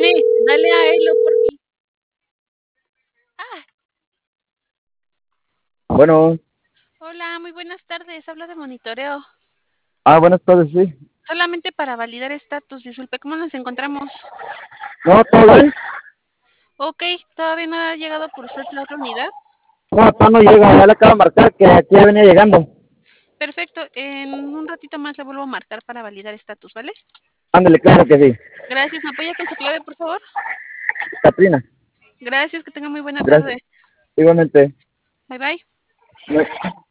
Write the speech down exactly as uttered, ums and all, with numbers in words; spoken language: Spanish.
Dale, dale a Elo por mí. Ah, Bueno, hola, muy buenas tardes. Habla de monitoreo. ah, buenas tardes, sí. Solamente para validar estatus. Disculpe, ¿cómo nos encontramos? No, todo bien. Ok, todavía no ha llegado por suerte la otra unidad. No, todavía no llega, ya le acabo de marcar que aquí ya venía llegando. Perfecto, en un ratito más le vuelvo a marcar para validar estatus, ¿vale? Ándale, claro que sí. Gracias, ¿me apoya con su clave, por favor? Catrina, Gracias, que tenga muy buena gracias. tarde. Igualmente. Bye bye.